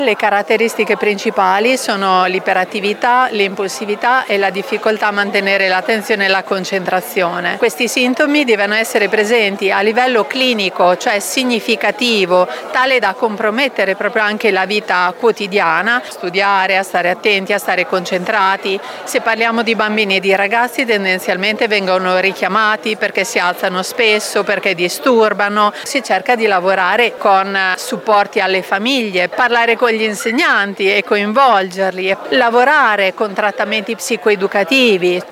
Le caratteristiche principali sono l'iperattività, l'impulsività e la difficoltà a mantenere l'attenzione e la concentrazione. Questi sintomi devono essere presenti a livello clinico, cioè significativo, tale da compromettere proprio anche la vita quotidiana, studiare, a stare attenti, a stare concentrati. Se parliamo di bambini e di ragazzi, tendenzialmente vengono richiamati perché si alzano spesso, perché disturbano. Si cerca di lavorare con supporti alle famiglie, parlare con gli insegnanti e coinvolgerli, lavorare con trattamenti psicoeducativi.